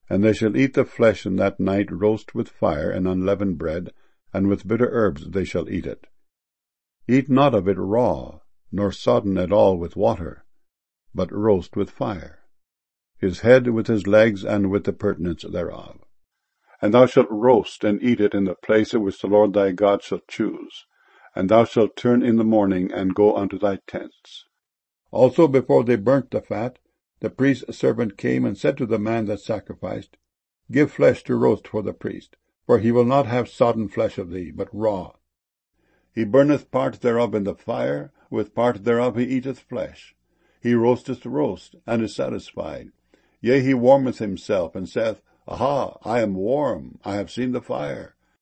And they shall eat the flesh in that night roast with fire and unleavened bread, and with bitter herbs they shall eat it. Eat not of it raw, nor sodden at all with water, but roast with fire, his head with his legs and with the purtenance thereof. And thou shalt roast and eat it in the place which the Lord thy God shall choose, and thou shalt turn in the morning and go unto thy tents. Also before they burnt the fat, the priest's servant came and said to the man that sacrificed, Give flesh to roast for the priest, for he will not have sodden flesh of thee, but raw. He burneth part thereof in the fire, with part thereof he eateth flesh. He roasteth roast, and is satisfied. Yea, he warmeth himself, and saith, Aha, I am warm, I have seen the fire.